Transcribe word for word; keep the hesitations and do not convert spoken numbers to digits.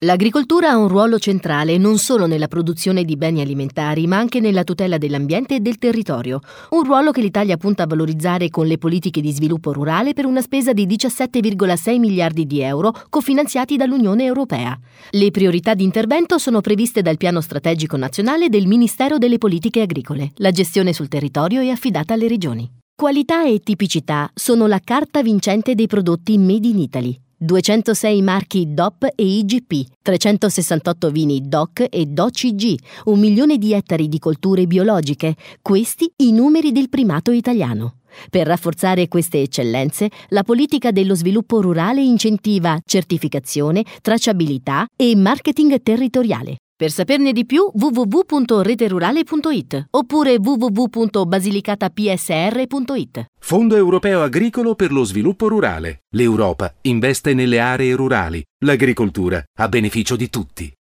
L'agricoltura ha un ruolo centrale non solo nella produzione di beni alimentari, ma anche nella tutela dell'ambiente e del territorio. Un ruolo che l'Italia punta a valorizzare con le politiche di sviluppo rurale per una spesa di diciassette virgola sei miliardi di euro cofinanziati dall'Unione Europea. Le priorità di intervento sono previste dal Piano Strategico Nazionale del Ministero delle Politiche Agricole. La gestione sul territorio è affidata alle regioni. Qualità e tipicità sono la carta vincente dei prodotti Made in Italy. duecentosei marchi D O P e I G P, trecentosessantotto vini D O C e D O C G, un milione di ettari di colture biologiche. Questi i numeri del primato italiano. Per rafforzare queste eccellenze, la politica dello sviluppo rurale incentiva certificazione, tracciabilità e marketing territoriale. Per saperne di più w w w punto reterurale punto i t oppure w w w punto basilicatapsr punto i t. Fondo Europeo Agricolo per lo Sviluppo Rurale. L'Europa investe nelle aree rurali. L'agricoltura a beneficio di tutti.